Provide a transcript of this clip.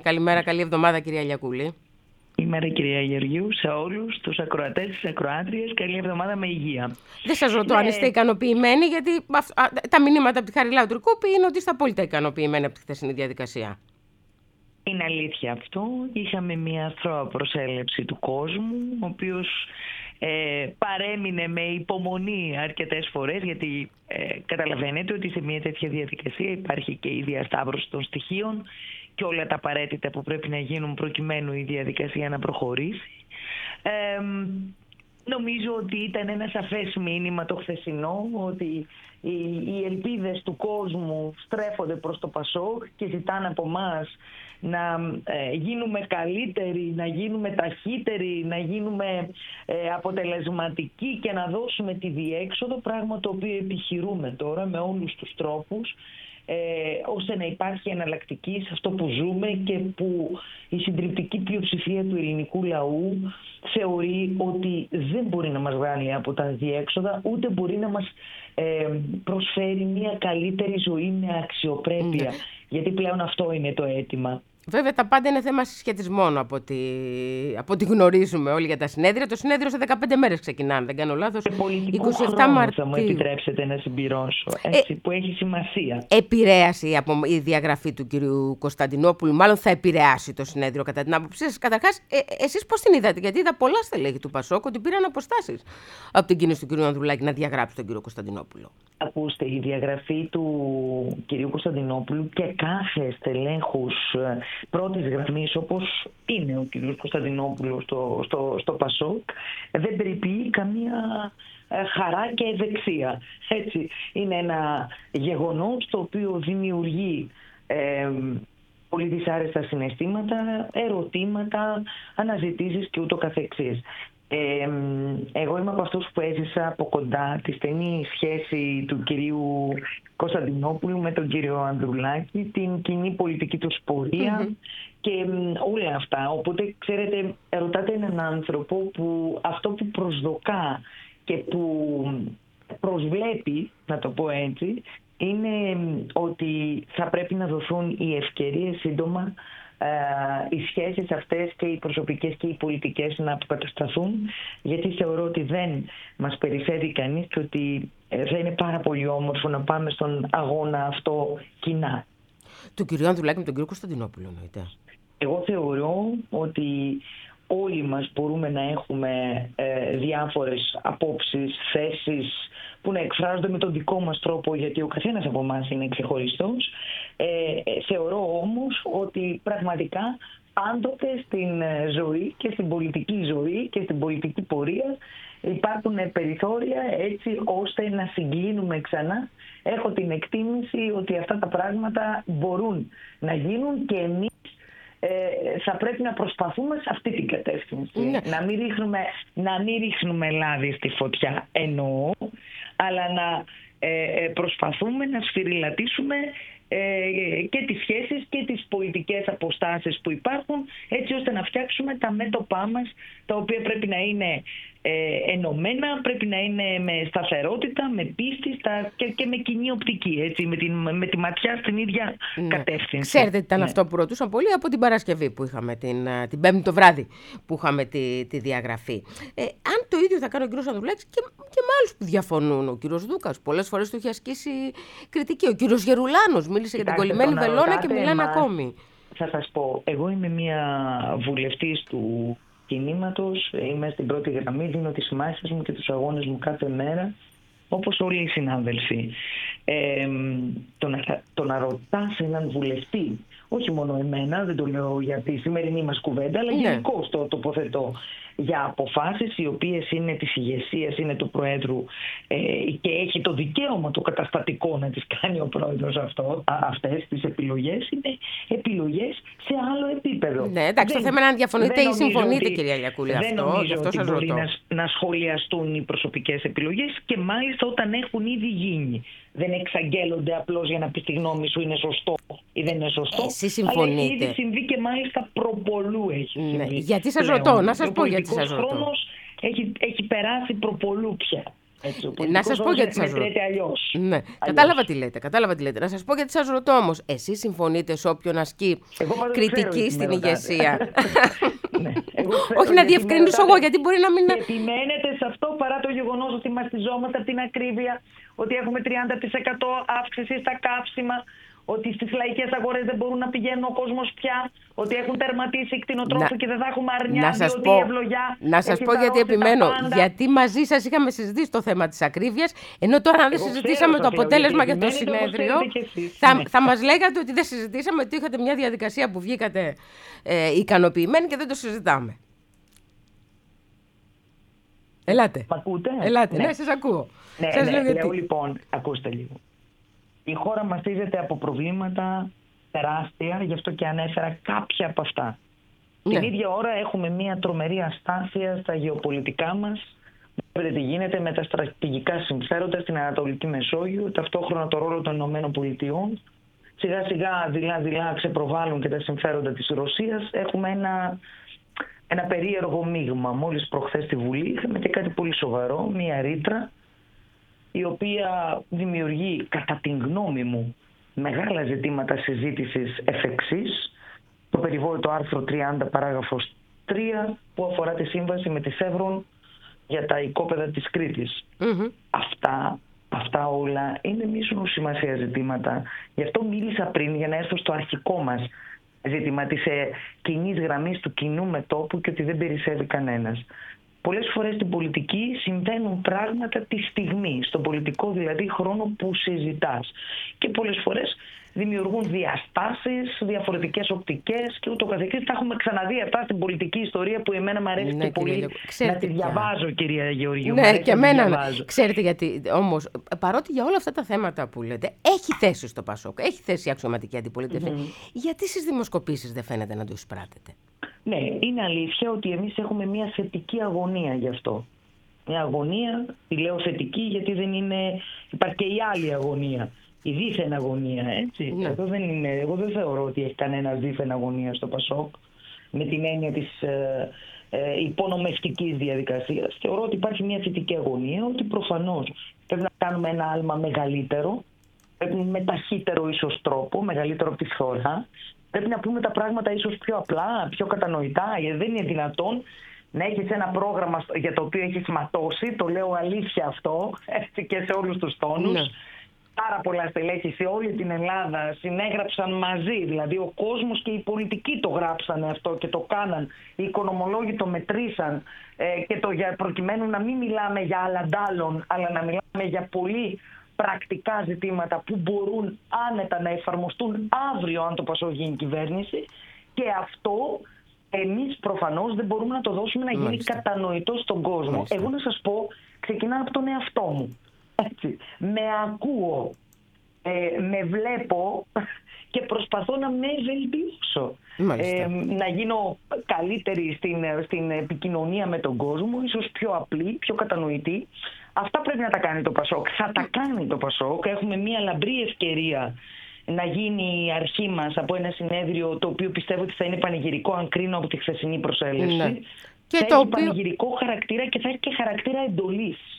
καλημέρα, καλή εβδομάδα κυρία Λιακούλη. Καλημέρα κυρία Γεωργίου, σε όλους τους ακροατές, τις ακροάτριες, καλή εβδομάδα με υγεία. Δεν σας ρωτώ αν είστε ικανοποιημένοι, γιατί τα μηνύματα από τη Χαριλάου Τρικούπη είναι ότι είστε απόλυτα ικανοποιημένοι από τη χθεσινή διαδικασία. Είναι αλήθεια αυτό. Είχαμε μια αθρώα προσέλευση του κόσμου, ο οποίος παρέμεινε με υπομονή αρκετές φορές, γιατί καταλαβαίνετε ότι σε μια τέτοια διαδικασία υπάρχει και η διασταύρωση των στοιχείων και όλα τα απαραίτητα που πρέπει να γίνουν προκειμένου η διαδικασία να προχωρήσει. Νομίζω ότι ήταν ένα σαφές μήνυμα το χθεσινό, ότι οι ελπίδες του κόσμου στρέφονται προς το ΠΑΣΟΚ και ζητάνε από εμάς να γίνουμε καλύτεροι, να γίνουμε ταχύτεροι, να γίνουμε αποτελεσματικοί και να δώσουμε τη διέξοδο, πράγμα το οποίο επιχειρούμε τώρα με όλους τους τρόπους, ώστε να υπάρχει εναλλακτική σε αυτό που ζούμε και που η συντριπτική πλειοψηφία του ελληνικού λαού θεωρεί ότι δεν μπορεί να μας βγάλει από τα διέξοδα, ούτε μπορεί να μας προσφέρει μια καλύτερη ζωή με αξιοπρέπεια. Γιατί πλέον αυτό είναι το αίτημα. Βέβαια τα πάντα είναι θέμα συσχετισμών από ό,τι γνωρίζουμε όλοι για τα συνέδρια. Το συνέδριο σε 15 μέρες ξεκινάνε, δεν κάνω λάθος. Σε πολιτικό χρόνο θα μου επιτρέψετε να συμπληρώσω, έτσι, που έχει σημασία. Επηρέασε η διαγραφή του κυρίου Κωνσταντινόπουλου, μάλλον θα επηρεάσει το συνέδριο κατά την άποψή σας. Καταρχάς, εσείς πώς την είδατε? Γιατί είδα πολλά στελέχη του ΠΑΣΟΚ ότι πήραν αποστάσεις από την κίνηση του κυρίου Ανδρουλάκη να διαγράψει τον κύριο Κωνσταντινόπουλο. Ακούστε, η διαγραφή του κυρίου Κωνσταντινόπουλου και κάθε στελέχους πρώτης γραμμής, όπως είναι ο κύριος Κωνσταντινόπουλος στο ΠΑΣΟΚ, δεν περιποιεί καμία χαρά και ευεξία. Έτσι, είναι ένα γεγονός το οποίο δημιουργεί πολύ δυσάρεστα συναισθήματα, ερωτήματα, αναζητήσεις και ούτω καθεξής. Εγώ είμαι από αυτούς που έζησα από κοντά τη στενή σχέση του κυρίου Κωνσταντινόπουλου με τον κύριο Ανδρουλάκη, την κοινή πολιτική του πορεία και όλα αυτά. Οπότε, ξέρετε, ρωτάτε έναν άνθρωπο που αυτό που προσδοκά και που προσβλέπει, να το πω έτσι, είναι ότι θα πρέπει να δοθούν οι ευκαιρίες σύντομα, οι σχέσεις αυτές και οι προσωπικές και οι πολιτικές να αποκατασταθούν, γιατί θεωρώ ότι δεν μας περιφέρει κανείς και ότι θα είναι πάρα πολύ όμορφο να πάμε στον αγώνα αυτό κοινά. Του κυρίου Ανδρουλάκη με τον κύριο Κωνσταντινόπουλο εννοείται? Εγώ θεωρώ ότι όλοι μας μπορούμε να έχουμε διάφορες απόψεις, θέσεις που να εκφράζονται με τον δικό μας τρόπο, γιατί ο καθένας από εμάς είναι ξεχωριστός. Θεωρώ όμως ότι πραγματικά πάντοτε στην ζωή και στην πολιτική ζωή και στην πολιτική πορεία υπάρχουν περιθώρια έτσι ώστε να συγκλίνουμε ξανά. Έχω την εκτίμηση ότι αυτά τα πράγματα μπορούν να γίνουν και εμείς θα πρέπει να προσπαθούμε σε αυτή την κατεύθυνση. Να μην ρίχνουμε λάδι στη φωτιά, εννοώ, αλλά να προσπαθούμε να σφυριλατήσουμε και τις σχέσεις και τις πολιτικές αποστάσεις που υπάρχουν, έτσι ώστε να φτιάξουμε τα μέτωπά μας, τα οποία πρέπει να είναι ενωμένα, πρέπει να είναι με σταθερότητα, με πίστη και με κοινή οπτική, έτσι, με τη ματιά στην ίδια κατεύθυνση. Ξέρετε τι ήταν αυτό που ρωτούσαν πολλοί από την Παρασκευή που είχαμε την Πέμπτη το βράδυ που είχαμε τη διαγραφή. Αν το ίδιο θα κάνει ο κύριος Ανδρουλάκης και με άλλους που διαφωνούν. Ο κύριος Δούκας πολλές φορές του έχει ασκήσει κριτική. Ο κύριος Γερουλάνος μίλησε για την κολλημένη βελόνα και μιλάνε ακόμη. Θα σας πω, εγώ είμαι μια βουλευτής του κινήματος, είμαι στην πρώτη γραμμή, δίνω τις σημάσεις μου και τους αγώνες μου κάθε μέρα, όπως όλοι οι συνάδελφοι. Το να ρωτάς έναν βουλευτή, όχι μόνο εμένα, δεν το λέω για τη σημερινή μας κουβέντα, αλλά γενικώς το τοποθετώ, για αποφάσεις οι οποίες είναι της ηγεσίας, είναι του Προέδρου και έχει το δικαίωμα το καταστατικό να τις κάνει ο Πρόεδρος αυτές τις επιλογές, είναι επιλογές σε άλλο επίπεδο. Ναι, εντάξει, το θέμα είναι αν διαφωνείτε ή συμφωνείτε, κυρία Λιακούλη, αυτό. Δεν νομίζω αυτό ότι μπορεί να σχολιαστούν οι προσωπικές επιλογές και μάλιστα όταν έχουν ήδη γίνει. Δεν εξαγγέλλονται απλώς για να πει τη γνώμη σου είναι σωστό ή δεν είναι σωστό. Εσείς συμφωνείτε? Αλλά έχει ήδη συμβεί και μάλιστα προπολού έχει συμβεί. Ναι. Γιατί σας ρωτώ, να σας πω γιατί σας ρωτώ. Ο χρόνος έχει περάσει προπολού πια. Να σας πω γιατί σας ρωτώ. Ναι, κατάλαβα τι λέτε. Να σας πω γιατί σας ρωτώ όμως. Εσείς συμφωνείτε σε όποιον ασκεί κριτική στην ηγεσία? Ναι, όχι, να διευκρινίσω εγώ, γιατί μπορεί να μην... Και επιμένετε σε αυτό παρά το γεγονός ότι μαστιζόμαστε από την ακρίβεια, ότι έχουμε 30% αύξηση στα καύσιμα, ότι στις λαϊκές αγορές δεν μπορούν να πηγαίνουν ο κόσμος πια, ότι έχουν τερματίσει οι κτηνοτρόφοι και δεν θα έχουμε αρνιά, διότι η ευλογιά... Να σας πω γιατί επιμένω. Γιατί μαζί σας είχαμε συζητήσει το θέμα της ακρίβειας, ενώ τώρα αν δεν συζητήσαμε το αποτέλεσμα για το συνέδριο, θα μας λέγατε ότι δεν συζητήσαμε, ότι είχατε μια διαδικασία που βγήκατε ικανοποιημένοι και δεν το συζητάμε. Ελάτε. Μ' ακούτε? Ελάτε, ναι, σας ακούω. Λέω λοιπόν, ακούστε λίγο. Η χώρα μαστίζεται από προβλήματα τεράστια, γι' αυτό και ανέφερα κάποια από αυτά. Την ίδια ώρα έχουμε μια τρομερή αστάθεια στα γεωπολιτικά μας. Βλέπετε τι γίνεται με τα στρατηγικά συμφέροντα στην Ανατολική Μεσόγειο, ταυτόχρονα το ρόλο των Ηνωμένων Πολιτειών. Σιγά σιγά δειλά ξεπροβάλλουν και τα συμφέροντα της Ρωσίας. Έχουμε ένα περίεργο μείγμα. Μόλις προχθές στη Βουλή είχαμε και κάτι πολύ σοβαρό, μια ρήτρα, η οποία δημιουργεί, κατά την γνώμη μου, μεγάλα ζητήματα συζήτησης εφ' εξής. Το περιβόητο άρθρο 30 παράγραφος 3 που αφορά τη σύμβαση με τη Σεύρον για τα οικόπεδα της Κρήτης. Αυτά όλα είναι μείζωνος σημασία ζητήματα. Γι' αυτό μίλησα πριν για να έρθω στο αρχικό μας ζήτημα της κοινής γραμμής του κοινού μετώπου και ότι δεν περισσεύει κανένας. Πολλές φορές στην πολιτική συμβαίνουν πράγματα τη στιγμή, στον πολιτικό δηλαδή χρόνο που συζητάς. Και πολλές φορές δημιουργούν διαστάσεις, διαφορετικές οπτικές και ούτω καθεξής. Τα έχουμε ξαναδεί αυτά στην πολιτική ιστορία που εμένα μου αρέσει και πολύ να τη διαβάζω, κυρία Γεωργίου. Ναι, και εμένα. Ξέρετε γιατί όμως, παρότι για όλα αυτά τα θέματα που λέτε, έχει θέση στο ΠΑΣΟΚ, έχει θέση η αξιωματική αντιπολίτευση, γιατί στις δημοσκοπήσεις δεν φαίνεται να το εισπράτετε? Ναι, είναι αλήθεια ότι εμείς έχουμε μια θετική αγωνία γι' αυτό. Μια αγωνία, τη λέω θετική γιατί υπάρχει και η άλλη αγωνία. Η δίθεν αγωνία, έτσι. Ναι. Εγώ δεν θεωρώ ότι έχει κανένα δίθεν αγωνία στο ΠΑΣΟΚ με την έννοια της υπονομευτικής διαδικασίας. Θεωρώ ότι υπάρχει μια θετική αγωνία, ότι προφανώς πρέπει να κάνουμε ένα άλμα μεγαλύτερο, πρέπει με ταχύτερο ίσως τρόπο, μεγαλύτερο από τη φθορά. Πρέπει να πούμε τα πράγματα ίσως πιο απλά, πιο κατανοητά, γιατί δεν είναι δυνατόν να έχεις ένα πρόγραμμα για το οποίο έχεις ματώσει, το λέω αλήθεια αυτό, έτσι, και σε όλους τους τόνους. Ναι. Πάρα πολλά στελέχη σε όλη την Ελλάδα συνέγραψαν μαζί, δηλαδή ο κόσμος και οι πολιτικοί το γράψανε αυτό και το κάναν, οι οικονομολόγοι το μετρήσαν και προκειμένου να μην μιλάμε για αλλαντάλλον, αλλά να μιλάμε για πολύ πρακτικά ζητήματα που μπορούν άνετα να εφαρμοστούν αύριο αν το ΠΑΣΟΚ γίνει κυβέρνηση, και αυτό εμείς προφανώς δεν μπορούμε να το δώσουμε να γίνει κατανοητό στον κόσμο. Εγώ να σας πω, ξεκινάω από τον εαυτό μου. Έτσι. Με ακούω, με βλέπω και προσπαθώ να με βελτιώσω. Να γίνω καλύτερη στην επικοινωνία με τον κόσμο, ίσως πιο απλή, πιο κατανοητή. Αυτά πρέπει να τα κάνει το ΠΑΣΟΚ. Θα τα κάνει το ΠΑΣΟΚ. Έχουμε μια λαμπρή ευκαιρία να γίνει η αρχή μας από ένα συνέδριο το οποίο πιστεύω ότι θα είναι πανηγυρικό αν κρίνω από τη χθεσινή προσέλευση. Ναι. Και θα έχει πανηγυρικό χαρακτήρα και θα έχει και χαρακτήρα εντολής.